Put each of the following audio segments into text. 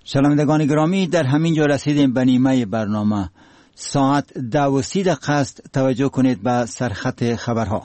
شنوندگان گرامی، در همین جا رسیدیم به نیمه برنامه. ساعت 10:30 است. توجه کنید به سرخط خبرها.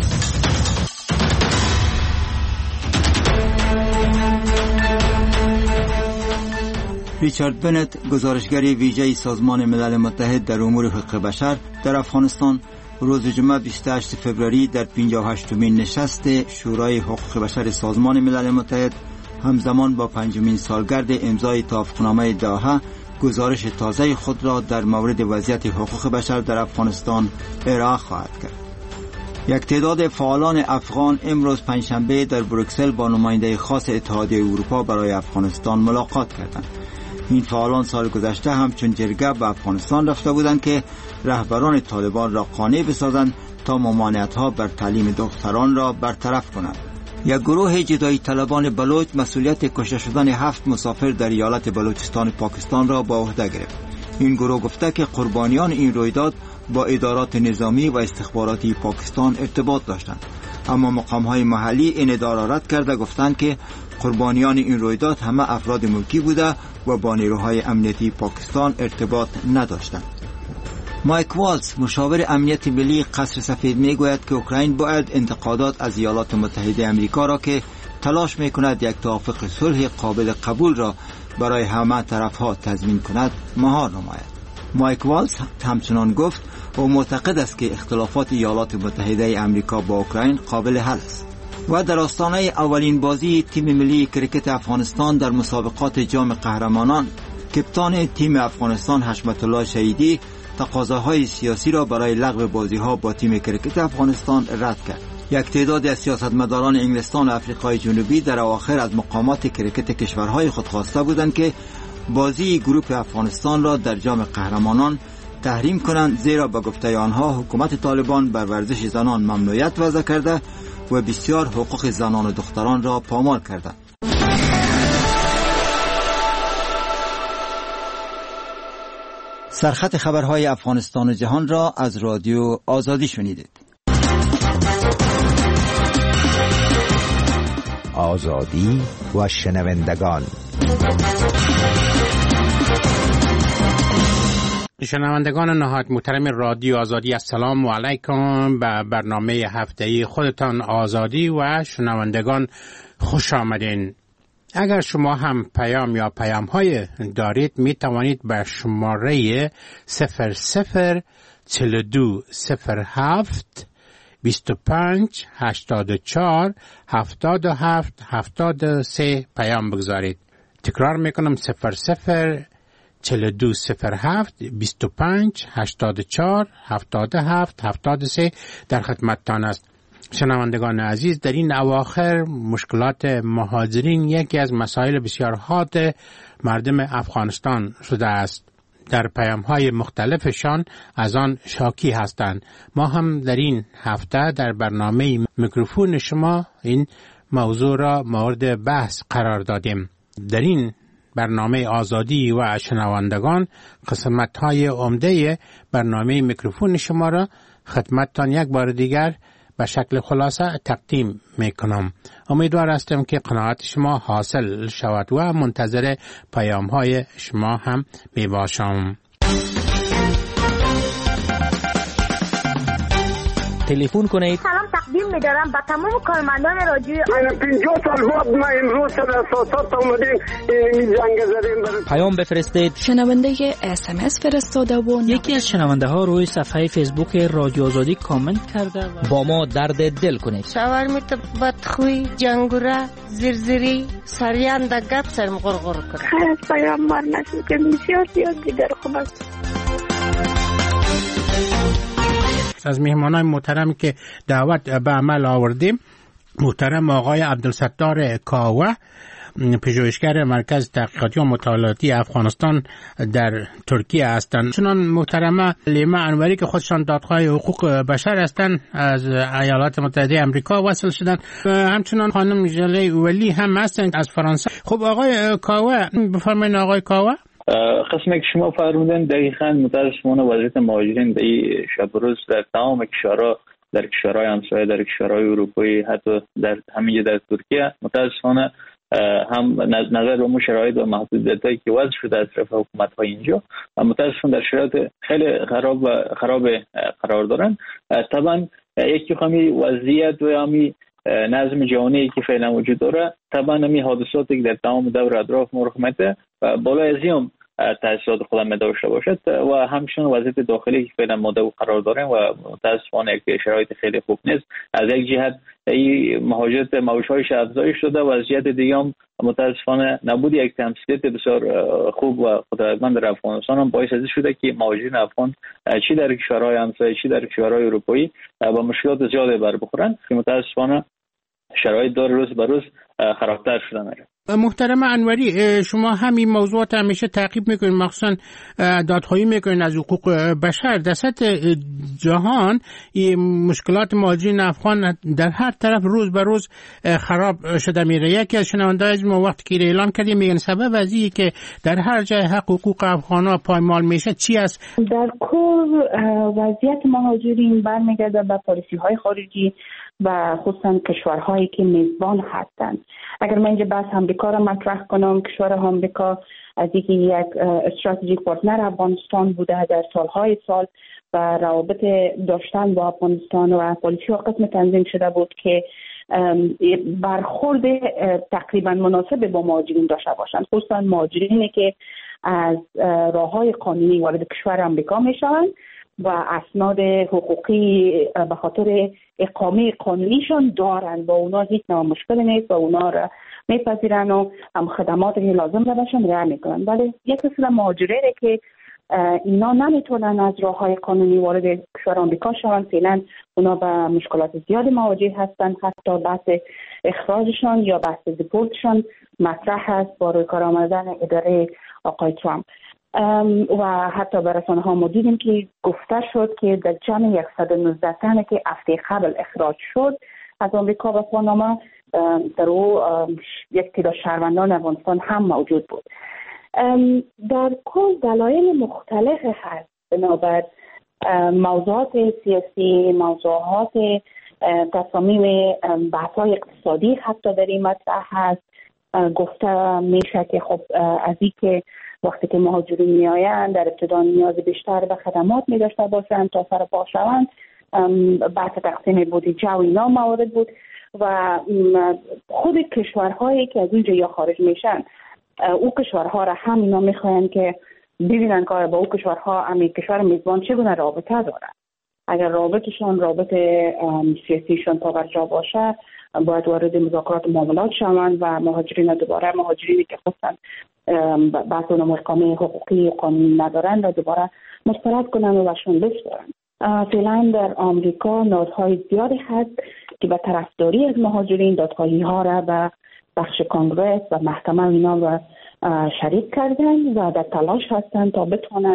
ریچارد بنت، گزارشگر ویژه سازمان ملل متحد در امور حقوق بشر در افغانستان، روز جمعه 28 فوریه در 58مین نشست شورای حقوق بشر سازمان ملل متحد همزمان با 5مین سالگرد امضای توافقنامه دوحه گزارش تازه خود را در مورد وضعیت حقوق بشر در افغانستان ارائه خواهد کرد. یک تعداد فعالان افغان امروز پنجشنبه در بروکسل با نماینده خاص اتحادیه اروپا برای افغانستان ملاقات کردند. این فعالان سال گذشته همچون جرگه به افغانستان رفته بودند که رهبران طالبان را قانع بسازند تا ممانعت‌ها بر تعلیم دختران را برطرف کنند. یک گروه جدایی طلبان بلوچ مسئولیت کشته شدن 7 مسافر در ایالت بلوچستان پاکستان را به عهده گرفت. این گروه گفته که قربانیان این رویداد با ادارات نظامی و استخباراتی پاکستان ارتباط داشتند، اما مقام‌های محلی این ادعا را رد کرده گفتند که قربانیان این رویداد همه افراد ملکی بوده و با نیروهای امنیتی پاکستان ارتباط نداشتند. مایک والز، مشاور امنیت ملی قصر سفید، میگوید که اوکراین باید انتقادات از ایالات متحده آمریکا را که تلاش میکند یک توافق صلح قابل قبول را برای همه طرفها تضمین کند مهار نماید. مایک والز همچنان گفت او معتقد است که اختلافات ایالات متحده آمریکا با اوکراین قابل حل است. و در آستانه اولین بازی تیم ملی کرکت افغانستان در مسابقات جام قهرمانان، کپتان تیم افغانستان حشمت الله شهیدی تقاضاهای سیاسی را برای لغو بازی‌ها با تیم کرکت افغانستان رد کرد. یک تعداد از سیاستمداران انگلستان و آفریقای جنوبی در اواخر از مقامات کرکت کشورهای خود خواسته بودند که بازی گروپ افغانستان را در جام قهرمانان تحریم کنند، زیرا به گفته آنها حکومت طالبان بر ورزش زنان ممنوعیت وضع کرده و بسیار حقوق زنان و دختران را پامال کرده. سرخط خبرهای افغانستان و جهان را از رادیو آزادی شنیدید. آزادی و شنوندگان. شنوندگان نهایت محترم رادیو آزادی، السلام علیکم. به برنامه هفته‌ای خودتان آزادی و شنوندگان خوش آمدین. اگر شما هم پیام یا پیام‌های دارید می توانید به شماره 004207 25 84 77 73 پیام بگذارید. تکرار میکنم 004207 25 84 77 73 در خدمتتان است. شنوندگان عزیز، در این اواخر مشکلات مهاجرین یکی از مسائل بسیار حاد مردم افغانستان شده است. در پیام‌های مختلفشان از آن شاکی هستند. ما هم در این هفته در برنامه میکروفون شما این موضوع را مورد بحث قرار دادیم. در این برنامه آزادی و شنوندگان قسمت‌های عمده برنامه میکروفون شما را خدمتتان یک بار دیگر به شکل خلاصه تقدیم میکنم. امیدوار هستم که قناعت شما حاصل شود و منتظر پیام‌های شما هم میباشم. تلفن کنید. سلام تقدیم می‌دارم به تمام کارمندان رادیو. 50 سال بعد ما امروز در اساسات اومدیم این جنگ زدیم. پیام بفرستید. شنونده SMS فرستاده و یکی از شنونده ها روی صفحه فیسبوک رادیو آزادی کامنت کرده و با ما درد دل کنید. شاورمیت بدخوی، جنگوره، زرزری، سریان در گپ سرم غرغر کنه. خیلی پیام مار نشد که بسیار دیگر خوب است. از مهمانان محترم که دعوت به عمل آوردیم، محترم آقای عبدالستار کاوه، پژوهشگر مرکز تحقیقاتی و مطالعاتی افغانستان در ترکیه هستند. چنان محترمه لیما انوری که خودشان دادخواه حقوق بشر هستند از ایالات متحده آمریکا وصل شدند. همچنان خانم ژله ولی هم هستند از فرانسه. خب آقای کاوه، بفرمایید آقای کاوه. قسمی که شما فرمودن دقیقاً متاسفانه وضعیت مهاجرین در این شب روز در تمام کشورها، در کشورهای همسایه، در کشورهای اروپایی، حتی در همین در ترکیه متاسفانه هم نظر به شرایط و محدودیتایی که وضع شده از طرف حکومت‌های اینجا و متاسفانه در شرایط خیلی خراب قرار دارن. طبعا یکی خمی وضعیت و همی نظم جهانی که فعلا وجود داره، طبعا همی حادثاتی که در تمام دور اطراف مرحمته و بالای از این تأثیرات خودم داشته باشد و همچنین وضعیت داخلی که فعلا ما قرار داریم و متاسفانه یک شرایط خیلی خوب نیست. از یک جهت این مهاجرت موج‌هایش افزایش شده و از جهت دیگه هم متاسفانه نبود یک تمثیلیت بسیار خوب و قدرتمند در افغانستان هم باعث شده که مهاجرین افغان چی در کشورهای همسایه چی در کشورهای اروپایی با مشکلات زیاده بر بخورن که متاسفانه شرایط داره روز به روز خرابتر شدن. محترم انوری، شما همین موضوعات همیشه تعقیب میکنید، مخصوصا دادخواهی میکنید از حقوق بشر. در سطح جهان مشکلات مهاجرین افغان در هر طرف روز به روز خراب شده میره. یکی از شنونده‌های ما وقتی که اعلان کردیم میگن سبب از اینه که در هر جای حقوق افغان‌ها پایمال میشه چی است؟ در کل وضعیت مهاجرین برمیگرده به پالیسی‌های خارجی و خصوصا کشورهایی که میزبان هستند. اگر من اینجا بحث آمریکا را مطرح کنم، کشور آمریکا از اینکه یک استراتژیک پارتنر افغانستان بوده در سالهای سال و روابط داشتن با افغانستان و پالیسی ها قسم تنظیم شده بود که برخورد تقریبا مناسب با مهاجرین داشته باشند، خصوصا مهاجرینی که از راههای قانونی وارد کشور آمریکا میشوند و اسناد حقوقی به خاطر اقامه قانونیشان دارن، با اونا هیچ نوع مشکل نیست و اونا را میپذیرن و هم خدماتی که لازم دارشون رعایت میکنن. ولی یک قسم مهاجرینه که اینا نمیتونن از راههای قانونی وارد کشور آمریکا شوند، فعلا اونا به مشکلات زیادی مواجه هستن. حتی بحث اخراجشان یا بحث دیپورتشان مطرح هست با روی کار آمدن اداره آقای ترامپ و حتی به رسانه ها ما دیدیم که گفته شد که در جمع 119 تنه که هفته قبل اخراج شد از آمریکا و پاناما در او یک تعداد شهروندان افغانستان هم موجود بود. در کل دلایل مختلف هست بنابر موضوعات سیاسی، موضوعات تصامیم بحث‌های اقتصادی حتی در این مطرح هست. گفته میشه که خب از این که وقتی که مهاجرین میآیند در ابتدا نیاز بیشتر به خدمات می داشته باشند تا سر پا شوند، بحث تقسیم بودجه و اینا موارد بود و خود کشورهایی که از اونجا یا خارج میشن او کشورها را هم اینا میخواین که ببینن که با او کشورها امی کشور میزبان چگونه رابطه دارن. اگر رابط سیاسیشون پابرجا باشه باید وارد مذاکرات معاملات شوند و مهاجرینی که خواستن بحث اونم اقامه حقوقی و قانونی ندارن و دوباره مسترد کنن و بهشون بسپارن. فعلا در آمریکا نهادهای زیادی هست که به طرفداری از مهاجرین دادخواهی ها را به بخش کنگره و محکمه اینا و شریک کردن و در تلاش هستن تا بتونن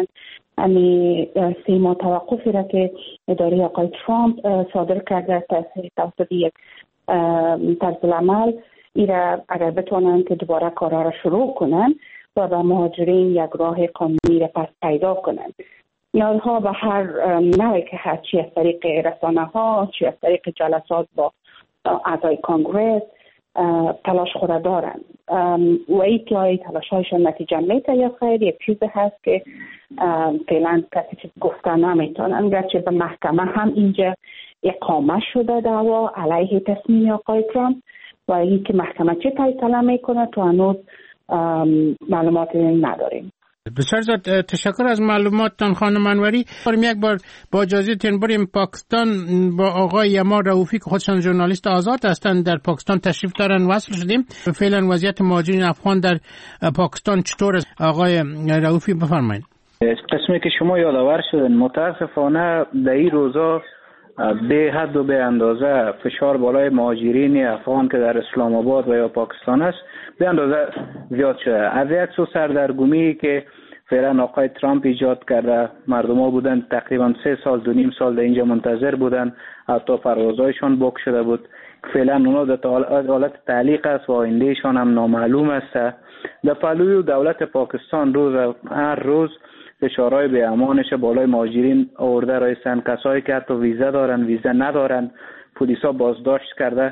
امی 3 ماه توقفی را که اداره آقای ترامپ صادر کرده توسط یک طرز العمل ایره اگر بتونن که دوباره کارها را شروع کنن و به مهاجرین یک راه قانونی را پس پیدا کنن. اینها به هر نوعی که هست، چی از طریق رسانه ها، چی از طریق جلسات با اعضای کنگره تلاش خود دارن و ای که های تلاش هایشان نتیجه میده یا خیر یک چیز هست که فعلا کسی چیز گفته نمیتونن، گرچه به محکمه هم اینجا اقامه شده دعوا علیه تصمیم آقای ترامپ و این که محکمه چه فیصله میکنه تو هنوز معلومات نداریم. بسیار زیاد تشکر از معلوماتتان خانم انوری. یک بار با اجازهتون بریم پاکستان با آقای یما رؤوفی که خودشان ژورنالیست آزاد هستند در پاکستان تشریف دارن وصل شدیم. فعلا وضعیت مهاجرین افغان در پاکستان چطور است؟ آقای رؤوفی بفرمایید. قسمی که شما یادآور شدن متاسفانه در این روزا به حد و به اندازه فشار بالای مهاجرین افغان که در اسلام آباد و یا پاکستان است به اندازه زیاد شده. از یک سو سردرگمی که فعلا آقای ترامپ ایجاد کرده، مردم ها بودن تقریبا 3 سال 2.5 سال در اینجا منتظر بودن، حتی پروازهایشان بوک شده بود. فعلا اونا در حالت تعلیق است و آیندهشان هم نامعلوم است. در پهلوی دولت پاکستان هر روز فشارهای به امانش بالای مهاجرین آورده رایستن. کسایی که حتی ویزا دارن ویزا ندارن پلیسا بازداشت کرده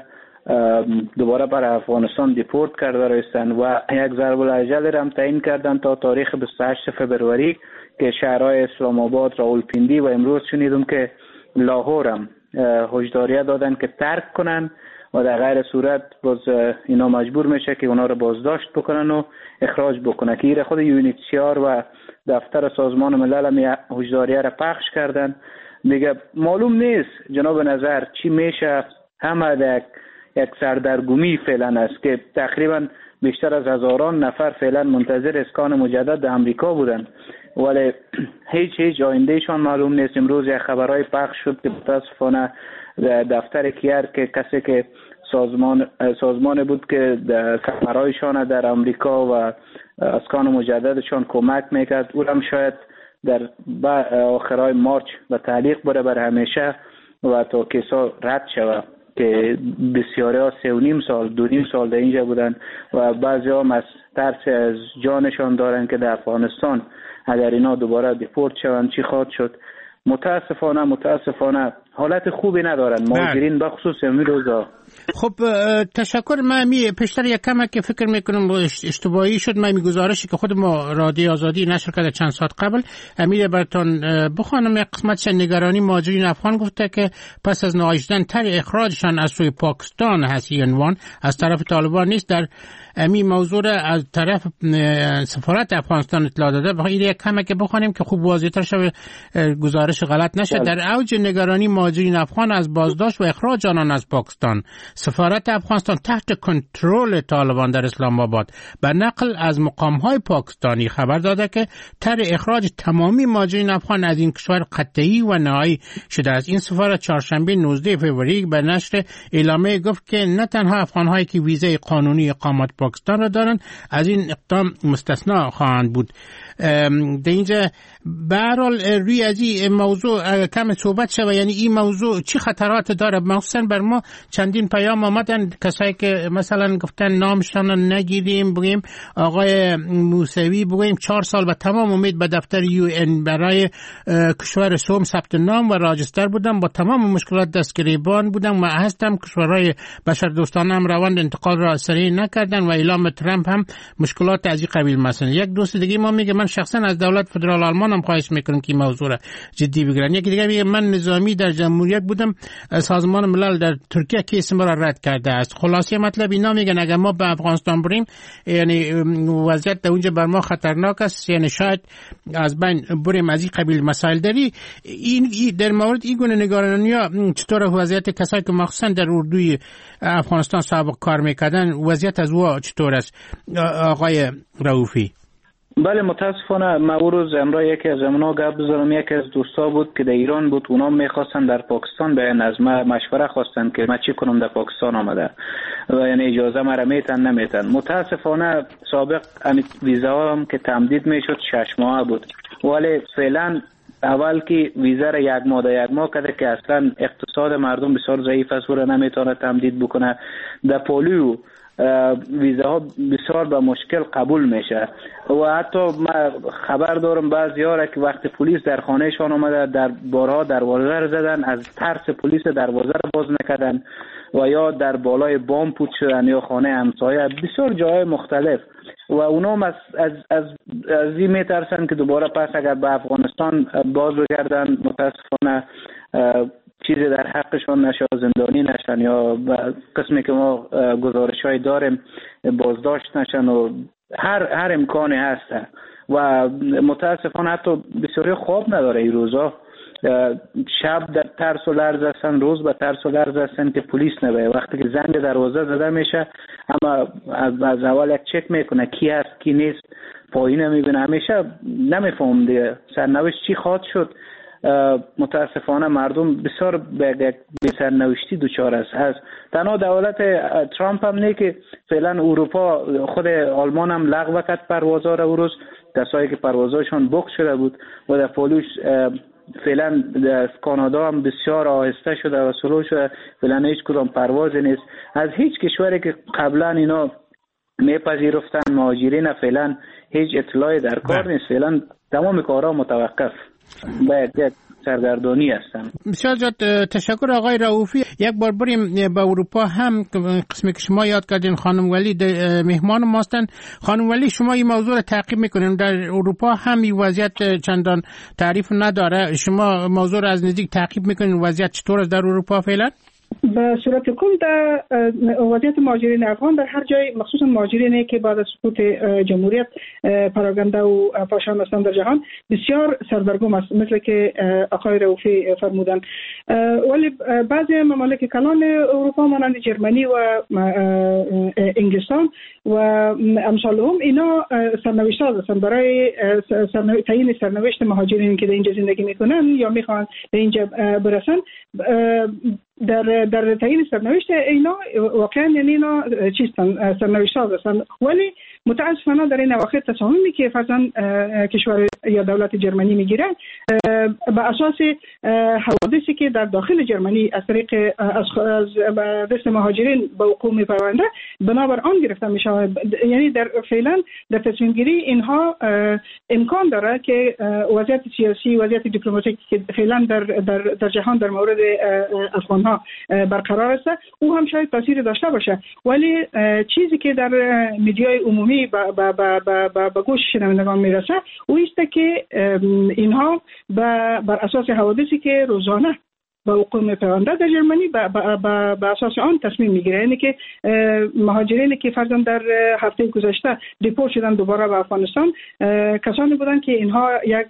دوباره برای افغانستان دیپورت کرده رایستن و یک ضرب الاجل هم تعیین کردن تا تاریخ 28 فبروری که شهرهای اسلام آباد، راولپیندی و امروز شنیدم که لاهور هم هشداریه دادن که ترک کنن و در غیر صورت باز اینا مجبور میشه که اونا رو بازداشت بکنن و اخراج بکنن. که خود UNHCR و دفتر سازمان ملل هم هشداریه را پخش کردن. دیگه معلوم نیست جناب نظر چی میشه. همه یک سردرگمی فعلا است که تقریبا بیشتر از هزاران نفر فعلا منتظر اسکان مجدد در امریکا بودن ولی هیچ آیندهشان معلوم نیست. امروز یک خبرهای پخش شد که متاسفانه دفتر کیر که کسی که سازمان بود که کمرهایشان در امریکا و اسکان مجددشان کمک میکرد او هم شاید در آخرهای مارچ و تعلیق بره بر همیشه و تا کیسا رد شود که بسیاری ها 3.5 سال 2.5 سال در اینجا بودن و بعضی هم از ترس از جانشان دارن که در افغانستان اگر اینا دوباره دیپورت شوند چی خواهد شد. متاسفانه حالت خوبی ندارن مهاجرین بخصوص این روزا. خب تشکر. من پیشتر یک کمک که فکر میکنم اشتباهی شد. من گزارشی که خود ما رادیو آزادی نشر کرده چند ساعت قبل امیر براتون بخوانم. یک قسمتش نگرانی مهاجرین افغان گفته که پس از نهاییدن تر اخراجشان از سوی پاکستان هست عنوان از طرف طالبان نیست. در این موضوع از طرف سفارت افغانستان اطلاع داده. بخواهید یک کمک بخوانیم که خوب واضح‌تر شود گزارش غلط نشه. در اوج نگرانی مهاجرین افغان از بازداشت و اخراج آنان از پاکستان، سفارت افغانستان تحت کنترل طالبان در اسلام آباد به نقل از مقام‌های پاکستانی خبر داده که طرح اخراج تمامی مهاجرین افغان از این کشور قطعی و نهایی شده است. این سفارت چهارشنبه 19 فوریه به نشر اعلامیه گفت که نه تنها افغان‌هایی که ویزای قانونی اقامت پاکستان را دارند از این اقدام مستثنا خواهند بود. در اینجا به هر حال روی از این موضوع کم صحبت شود. یعنی این موضوع چی خطرات داره؟ مخصوصا بر ما چندین پیام آمدن کسایی که مثلا گفتن نامشان نگیریم، بگیم آقای موسوی بگیم 4 سال به تمام امید به دفتر UN برای کشور سوم ثبت نام و راجستر بودم، با تمام مشکلات دستگریبان بودم و هستم. کشورهای بشر دوستانه هم روند انتقال را سریع نکردن و اعلام ترامپ هم مشکلات از این قبیل. مثلا یک دوست دیگه ما میگه من شخصا از دولت فدرال آلمان هم خواهش میکنم که این موضوع را جدی بگیرن. یکی دیگه میگه من نظامی در جمهوریت بودم، سازمان ملل در ترکیه کیس ما را رد کرده است. خلاصه مطلب اینا میگن اگر ما به افغانستان بریم یعنی وضعیت در اونجا بر ما خطرناک است، یعنی شاید از بین بریم. از این قبیل مسائل داری. این در مورد این گونه نگرانی‌ها چطور وضعیت کسایی که مخصوصا در اردوی افغانستان سابق کار میکردن وضعیت از او چطور است آقای رؤوفی؟ بله متاسفانه من اون روز امروز یکی از اونا گپ بزنم. یکی از دوستا بود که در ایران بود، اونا میخواستن در پاکستان بیان، از من مشوره خواستن که من چی کنم در پاکستان آمده و یعنی اجازه مرا میتن نمیتن. متاسفانه سابق ویزا هم که تمدید میشد 6 ماه بود ولی فعلا اول که ویزا را 1 ماه کرده که اصلا اقتصاد مردم بسیار ضعیف است و نمیتونه تمدید بکنه. در پولیو ویزاها بسیار به مشکل قبول میشه و حتی من خبر دارم بعضی‌ها را که وقتی پلیس در خانهشان آمده در بارها دروازه را زدن، از ترس پلیس دروازه را باز نکردن و یا در بالای بام پوت شدن یا خانه همسایه، بسیار جای مختلف و اونام از این میترسن که دوباره پس اگر به افغانستان باز بگردن متاسفانه چیزی در حقشون نشه، زندانی نشن یا قسمی که ما گزارش‌های داریم بازداشت نشن و هر امکانی هست و متاسفانه حتی بسیاری خواب نداره این روزا. شب در ترس و لرز هستن، روز به ترس و لرز هستن که پلیس نباید. وقتی که زنگ دروازه زده میشه اما از اول یک چک میکنه کی هست کی نیست، پایین میبینه، همیشه نمیفهم دیگه سرنوشت چی خواهد شد. متاسفانه مردم بسیار به سرنوشتی دچار است. تنها دولت ترامپ هم نه که فعلا اروپا خود آلمان هم لغو کرد پروازها را، روز کسایی که پروازهاشون بوک شده بود و در پولوش فعلا در کانادا هم بسیار آهسته شده و سلو شده، فعلا هیچ کدام پروازی نیست از هیچ کشوری که قبلا اینا میپذیرفتن مهاجرین. فعلا هیچ اطلاعی در کار نیست، فعلا تمام کارها متوقف. باید سرگردانی هستن. بسیار زیاد تشکر آقای رؤوفی. یک بار بریم به اروپا هم، قسمی که شما یاد کردین خانم ولی مهمان ما هستن. خانم ولی شما این موضوع رو تعقیب میکنین، در اروپا هم این وضعیت چندان تعریف نداره، شما موضوع رو از نزدیک تعقیب میکنین وضعیت چطور است در اروپا فعلا؟ به صورت کل در وضعیت مهاجرین افغان در هر جای، مخصوصا مهاجرینی که بعد از سقوط جمهوریت پراگنده و پاشان هستند در جهان، بسیار سردرگم است، مثل که آقای رؤوفی فرمودند. ولی بعضی ممالک کلان اروپا مانند جرمنی و انگلستان و امثال هم اینا سرنوشت هستند برای تعیین سرنوشت مهاجرین که در اینجا زندگی میکنن یا میخوان به اینجا برسن. در تعیین سرنوشت اینا واقعا یعنی اینا چیستن سرنوشت هستن، ولی متاسفانه در این اواخر تصامیمی که فرضاً کشور یا دولت جرمنی میگیره به اساس حوادثی که در داخل جرمنی از طریق از دست مهاجرین به حقوق میپرونده بنابر آن گرفته میشه. یعنی در فعلا در تصمیم گیری اینها امکان داره که وضعیت سیاسی، وضعیت دیپلماتیکی که فعلا در جهان در مورد افغان ها برقرار است او هم شاید تاثیر داشته باشه، ولی چیزی که در میدیای عمومی به گوش شنوندگان میرسه او است که اینها بر اساس حوادثی که روزانه با حقوق میپرونده در جرمنی به اساس آن تصمیم میگیره. یعنی که مهاجرینی که فرضاً در هفته گذشته دیپورت شدن دوباره به افغانستان کسانی بودن که اینها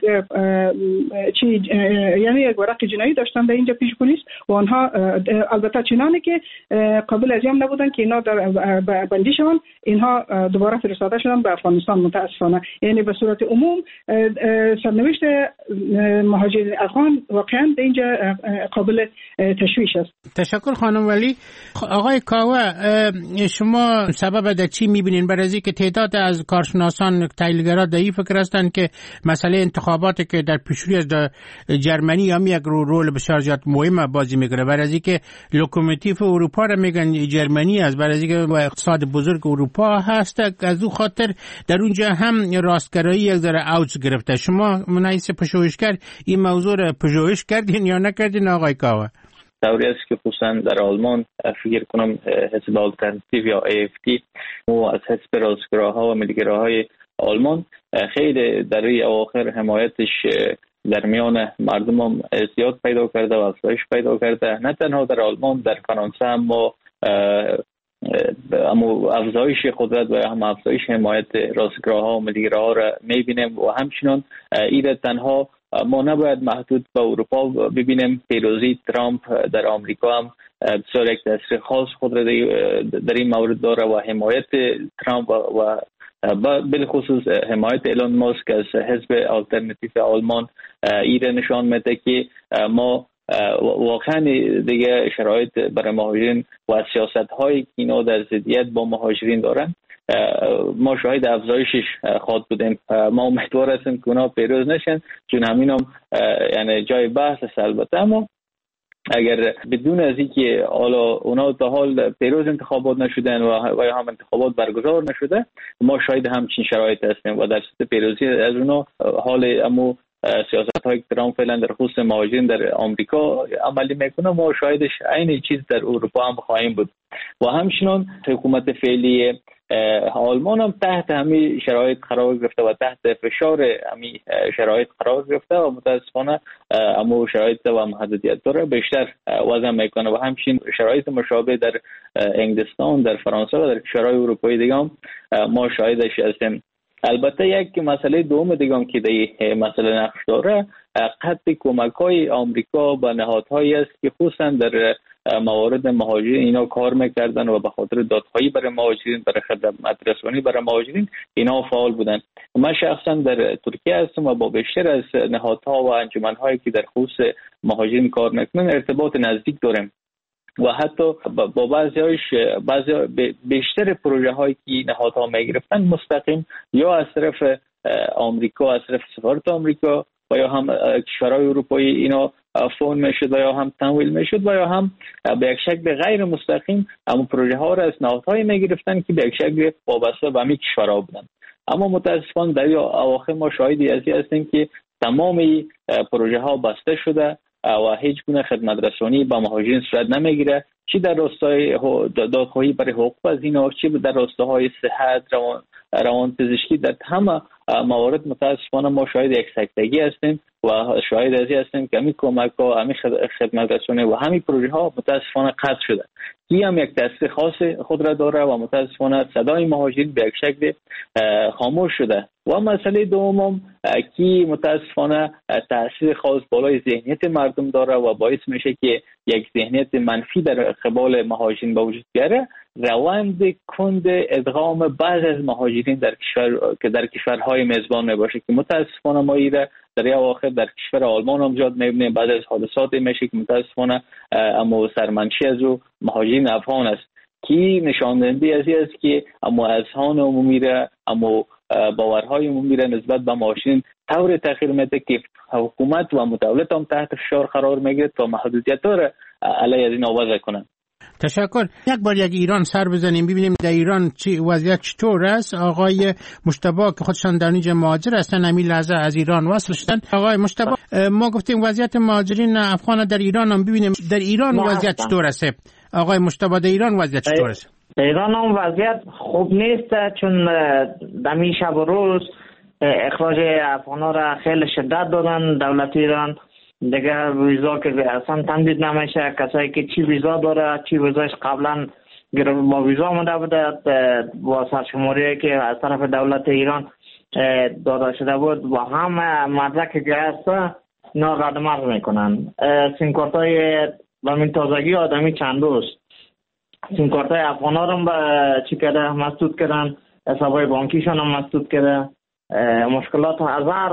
یعنی یک ورق جنایی داشتن در اینجا پیش پلیس و آنها البته چنانی که قابل اذیان نبودن که اینا در بندی شدن، اینها دوباره فرستاده شدن به افغانستان متاسفانه. یعنی به صورت عموم سرنوشت مهاجرین افغان واقعا در اینجا قابل تشویش است. تشکر خانم ولی. آقای کاوه، شما سبب در چی میبینین؟ برای اینکه تعداد از کارشناسان تحلیلگرا در این فکر هستند که مسئله انتخاباتی که در پیشروی از جرمنی هم یک رول بسیار زیاد مهم بازی میگیره. برای اینکه لوکوموتیو اروپا را میگن جرمنی است، برای اینکه اقتصاد بزرگ اروپا هست، از او خاطر در اونجا هم راستگرایی یک ذره اوج گرفته. شما منایسه پژوهشگر این موضوع را پژوهش کردین یا نکردین آقای کاوه؟ دوری است که خصوصا در آلمان فکر کنم حزب آلترناتیو یا AFD و از حزب راستگراها و ملیگراهای آلمان خیلی در این اواخر حمایتش در میان مردم هم زیاد پیدا کرده و افزایش پیدا کرده. نه تنها در آلمان، در فرانسه هم ما افزایش قدرت و هم افزایش حمایت راستگراها و ملیگراها را میبینیم و همچنان این تنها ما نباید محدود به اروپا ببینیم. پیروزی ترامپ در آمریکا هم بسیار یک تاثیر خاص خود را در این مورد داره و حمایت ترامپ و بالخصوص حمایت ایلون ماسک از حزب آلترناتیو آلمان ایره نشان میده که ما واقعا دیگه شرایط برای مهاجرین و سیاست هایی که اینا در ضدیت با مهاجرین دارن ما شاهد افزایشش خواهد بودیم. ما امیدوار هستیم که اونا پیروز نشن، چون همین هم یعنی جای بحث است. البته اما اگر بدون از اینکه حالا اونا تا حال پیروز انتخابات نشدن و یا هم انتخابات برگزار نشده، ما شاید همچین شرایط هستیم و در صورت پیروزی از اونا حال امو سیاست های ترامپ فعلا در خصوص مهاجرین در آمریکا عملی میکنه، ما شاهدش عین چیز در اروپا هم خواهیم بود. و همچنان حکومت فعلی آلمان هم تحت همین شرایط قرار گرفته و تحت فشار همین شرایط قرار گرفته و متاسفانه امو شرایط و محدودیت داره بیشتر وضع میکنه و همچنین شرایط مشابه در انگلستان، در فرانسه و در کشورهای اروپایی دیگه هم ما شاهدش هستیم. البته یک مسئله دوم دیگه هم که در مسئله نقش داره قطع کمک‌های آمریکا به نهادهایی است که خصوصا در موارد مهاجرین اینا کار میکردن و به خاطر دادخواهی برای مهاجرین، برای خدمات رسانی برای مهاجرین اینا فعال بودن. من شخصا در ترکیه هستم و با بیشتر از نهادها و انجمن‌هایی که در خصوص مهاجرین کار میکنن ارتباط نزدیک داریم و حتی با بعضی بیشتر پروژه هایی که نهادها میگرفتن مستقیم یا از طرف آمریکا، از طرف سفارت آمریکا و یا هم کشورهای اروپایی اینا فون میشد و یا هم تمویل میشد و یا هم به یک شکل غیر مستقیم اما پروژه ها را از نهادهایی میگرفتن که به یک شکل وابسته به همین کشورها بودن. اما متاسفانه در اواخر ما شاهدی از این هستیم که تمام پروژه ها بسته شده و هیچ گونه خدمت رسانی به مهاجرین صورت نمیگیره، چی در راستای دادخواهی برای حقوق از اینا، چی در راستاهای صحت، روان پزشکی. در همه موارد متاسفانه ما شاهد یک سکتگی هستیم و شاهد از این هستیم که همین کمک ها، همین خدمت رسانی و همین پروژه ها متاسفانه قطع شده. این هم یک تاثیر خاص خود را داره و متاسفانه صدای مهاجرین به یک شکل خاموش شده. و مسئله دوم که متاسفانه تاثیر خاص بالای ذهنیت مردم داره و باعث میشه که یک ذهنیت منفی در قبال مهاجرین به وجود بیاره، روند کند ادغام بعض از مهاجرین در کشورهای میزبان میباشه که متاسفانه ما ایره در اواخر در کشور آلمان هم زیاد میبینیم. بعد از حادثات میشه که متاسفانه اما سرمنشی از او مهاجرین افغان است که نشان دهنده از این است که اما اذهان عمومی را، اما باورهای عمومی را نسبت به مهاجرین طور تغییر میده که حکومت و مدولت هم تحت فشار قرار میگیره تا محدودیت را علیه از این وضع کنند. تشکر. یک بار یک ایران سر بزنیم ببینیم در ایران وضعیت چطور است. آقای مجتبی که خودشان در اینجا مهاجر هستن همین لحظه از ایران وصل شدن. آقای مجتبی، ما گفتیم وضعیت مهاجرین افغان در ایران هم ببینیم در ایران وضعیت چطور است. آقای مجتبی در ایران وضعیت چطور است؟ در ایران هم وضعیت خوب نیست، چون دمی شب و روز اخراج افغانا را خیلی شدت دادن دولت ایران. دیگه ویزا که اصلا تمدید نمیشه، کسایی که چی ویزا داره چی ویزاش قبلا با ویزا آمده بوده با سرشماری که از طرف دولت ایران داده شده بود و هم مدرک که هست اینا رد مرز میکنن. سیمکارت های و من تازگی آدمی چند روز سیمکارت های افغان ها رو چی کرده مسدود کردن، حسابای بانکیشان هم مسدود کرده. مشکلات از هر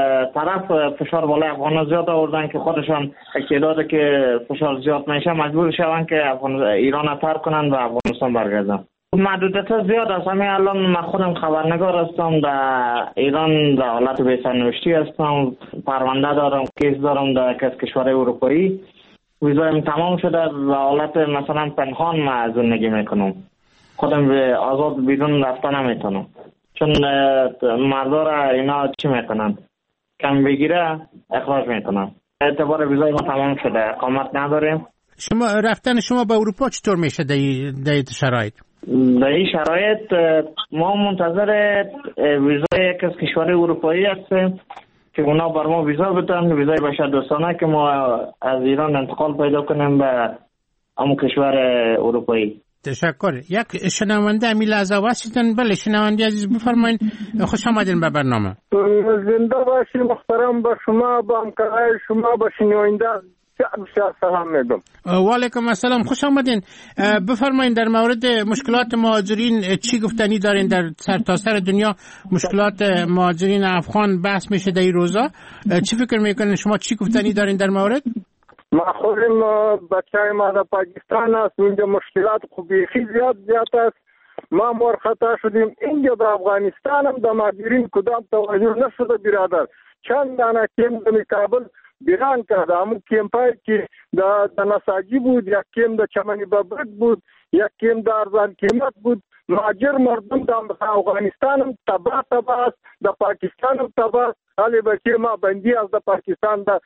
طرف فشار بالای افغان زیاد آوردن که خودشان اقتداد که فشار زیاد میشه مجبور شدن که ایران ترک کنن و افغانستان برگردن. محدودیت زیاد است. همین الان من خودم خبرنگار هستم در ایران، در حالت بی‌سرنوشتی هستم، پرونده دارم، کیس دارم در کشور اروپایی. ویزایم تمام شده و حالت مثلا پنهان من زندگی میکنم، خودم به آزاد بیرون رفتن نمیتونم چون مردا را اینا چی میکنن کم بگیره اخراج میکنن. اعتبار ویزای ما تمام شده، اقامت نداریم. شما رفتن شما به اروپا چطور میشه در این شرایط؟ در این شرایط ما منتظر ویزای یک از کشور اروپایی هستیم که اونا بر ما ویزا بدن، ویزای بشردوستانه که ما از ایران انتقال پیدا کنیم به همون کشور اروپایی. تشکر. یک شنونده امیل از واشنگتن. بله شنونده عزیز بفرمایید، خوش آمدین به برنامه. زنده باشی محترم، به شما، به همکارای شما، به شنونده بسیار سلام میگم. و علیکم السلام، خوش آمدین. بفرمایید در مورد مشکلات مهاجرین چی گفتنی دارین؟ در سرتاسر دنیا مشکلات مهاجرین افغان بحث میشه در این روزا. چی فکر میکنین شما؟ چی گفتنی دارین در مورد؟ ما خودم بچه ما در پاکستان است، اونجا مشکلات خوبی زیاد است. ما مرخطا شدیم اینجا در افغانستان هم در مهاجرین کدام توجه نشده برادر. چند دانه کم در کابل بیران کرده، همون کمپایی که در نساجی بود، یک کم در چمنی ببرک بود، یک کم در ارزان قیمت بود. مهاجر مردم در افغانستان هم تباه است، در پاکستان هم تباه است. حالی بچه ما بندی از در پاکستان در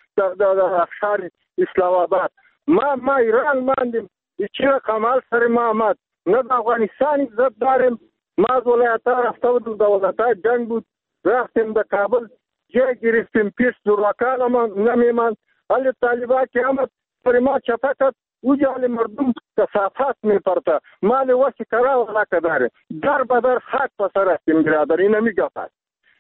شهر اسلام آباد. ما ایران ماندیم، چی کمال سر ما آمد. نه در افغانستان عزت داریم. ما از ولایت‌ها رفته بودم، در ولایت‌ها جنگ بود، رفتیم در کابل جای گرفتیم، پیش زورکان ما نمیماند. حالی طالبا که آمد پر ما چپه کرد، اوجا حالی مردم کثافات میپرته. مال وسی کرا ولا کداره در بدر خاک پسر هستیم برادر، این میگه پس.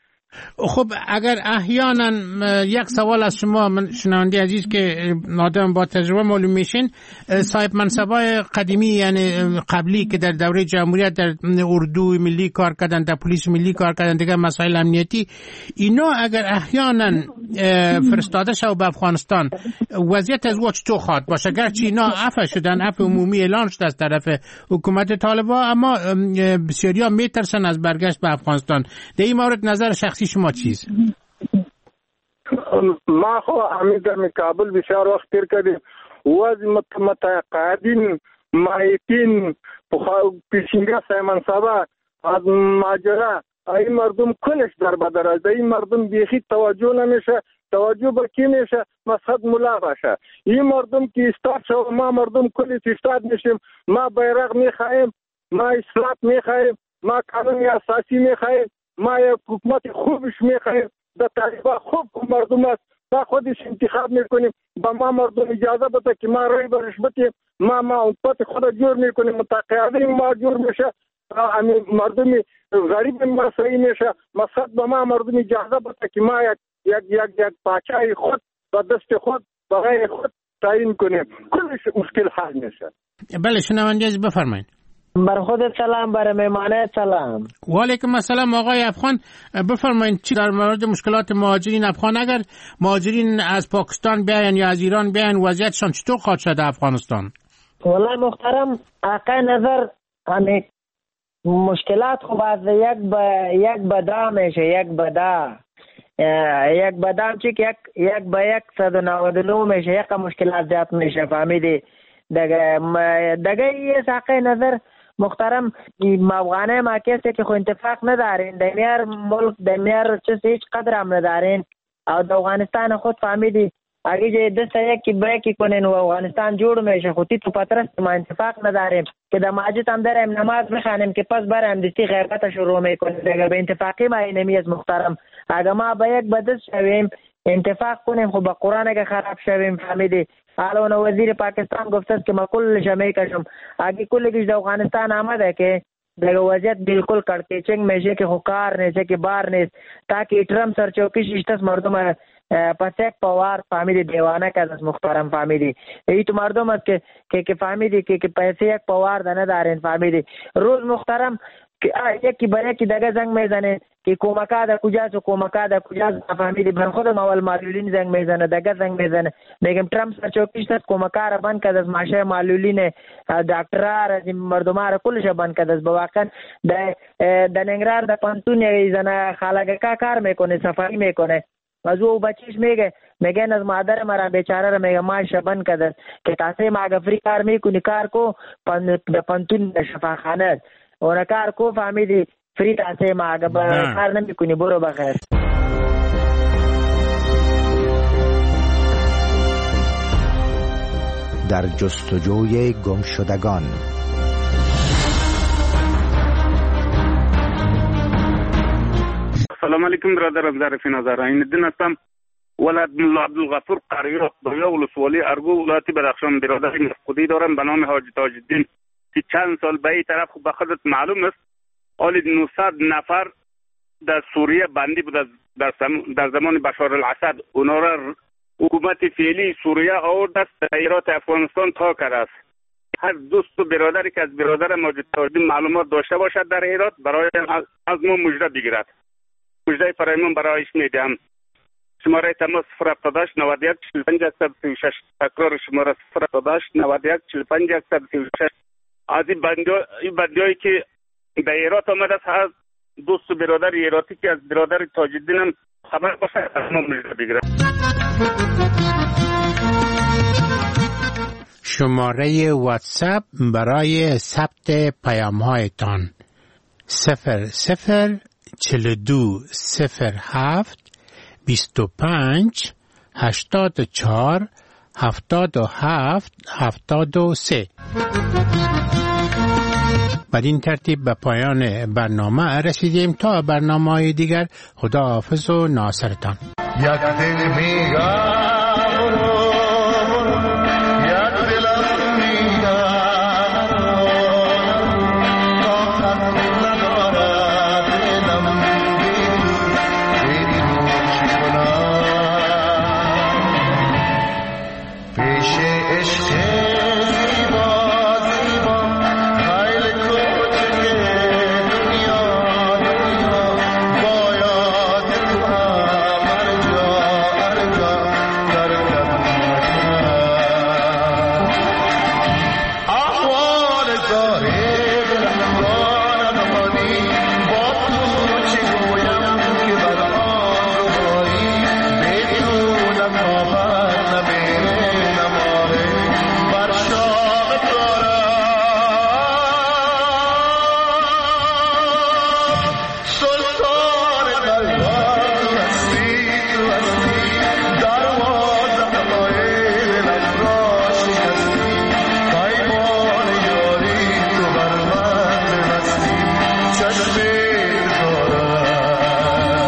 خب اگر احیانا یک سوال از شما، من شنونده عزیز که آدم با تجربه معلوم میشین، صاحب منصبای قدیمی یعنی قبلی که در دوره جمهوریت در اردو ملی کار کردن، در پلیس ملی کار کردن، دیگه مسائل امنیتی، اینا اگر احیانا فرستاده شد به افغانستان، وضعیت از وقت چطور خواهد باشه؟ گرچه اینا عفو شدن، عفو عمومی اعلان شده از طرف حکومت طالبان، اما بسیاریا میترسن از برگشت به افغانستان. در این مورد نظر شخصی شما چیز؟ ما خو امید در کابل بسیار وقت تیر کردیم. وضع متقاعدین مایتین پیشینگاه سایمان صاحب از ماجرا این مردم کلش در بدر است. این مردم بیخی توجه نمیشه. توجه به کی میشه؟ مسجد ملا باشه. این مردم که استاد شو، ما مردم کلی استاد میشیم، ما بیرق میخوایم، ما اصلاح میخوایم، ما قانون اساسی میخوایم، ما یک حکومت خوبش میخوایم. در طالبان خوب مردم است، ما خودش انتخاب میکنیم. با ما مردم اجازه بده که ما رای برش بدیم، ما امت خود جور میکنیم، متقاعدین ما جور میشه، مردم غریب ما صحیح میشه. مسجد به ما مردم اجازه بده که ما یک پاچای خود با دست خود برای خود تعیین کنیم. کلش مشکل حل میشه. بله شنونده عزیز بفرمایید. بر خودت سلام، بر مهمانت سلام. و علیکم السلام آقای افغان، بفرمایید چی در مورد مشکلات مهاجرین افغان، اگر مهاجرین از پاکستان بیاین یا از ایران بیاین وضعیتشان چطور خواهد شد افغانستان؟ والله محترم حقای نظر همین مشکلات خب از یک بدا میشه، یک بدام چی که یک به 199 میشه، یک مشکلات زیاد میشه. فهمیدی دگه یه حقای نظر محترم افغانه ما کسی که خو اتفاق ندارین دنیار ملک دنیار چیز هیچ قدر هم ندارین او د افغانستان خود فهمیدی اگه جه دسته یکی بریکی کنین و افغانستان جور میشه خودی تو پترست ما اتفاق نداریم که در مسجد هم داریم نماز بخوانیم که پس بریم دستی غیبت شروع میکنیم. اگر به اتفاقی ما اینمی از محترم اگر ما به یک بدست شویم اتفاق کنیم خب با قرآن اگه خراب شویم فهمیدی. حالا وزیر پاکستان گفته است که ما کلش میکشم اگه کلش در افغانستان آمده که در وضعیت بالکل کڑکیچنگ میشه که خوکار نیست که بار نیست تاکه اترم سرچوکیش اشتاس مردم پس یک پوار فهمیدی دیوانه که از محترم فهمیدی ای تو مردم است که فهمیدی که پیسه یک پوار دنه دارین فهمیدی. روز محترم یکی برای که دگه زنگ میزنه که کومکا در کجاست و کومکا در کجاست فهمیدی. من خودم اول معلولین زنگ میزنه دگه زنگ میزنه میگم ترم سرچوکیش است کومکا را بند کرد از ماشه معلولین دکترها را مردمها را کلش بند کرد از بواقع در ننگرهار در پانتون یه زنه خالقه کار میکنه صفایی میکنه از او بچیش میگن از مادر مرا بیچاره را میگه ماش بند کرد که تاسه ما فری کار میکنی کار کو پانتون شفاخانه اونا کار کو فهمیدی فری تاسه ما کار نمیکنی برو بخیر. در جستجوی گمشدگان سلام علیکم برادرم ظریف نظر این الدین هستم ولد ملا عبدالغفور قریات دویا ولسوالی ارگو ولایت بدخشان. برادر مفقودی دارم به نام حاج تاج الدین که چند سال به این طرف به خودت معلوم است حالی 900 نفر در سوریه بندی بود در زمان بشار الاسد. اونا را حکومت فعلی سوریه آورد است ایرات افغانستان تا کرده است. هر دوست و برادری که از برادر ماجد تاج الدین معلومات داشته باشد در ایرات برای از ما مژده بگیرد. مژده فرایمان برایش میدم. شماره تماس 078 91 45 136 تکرار شماره 078 91 45 136. از این بندیایی که در ایرات آمده است هر دوست و برادر ایراتی که از برادر تاج الدین هم خبر باشه از ما مژده بگیرد. شماره واتساپ برای ثبت پیام‌هایتان 004207 25 84 77 73. بدین ترتیب به پایان برنامه رسیدیم. تا برنامه‌های دیگر خدا حافظ و ناصرتان. یک دل بیگانه یک دل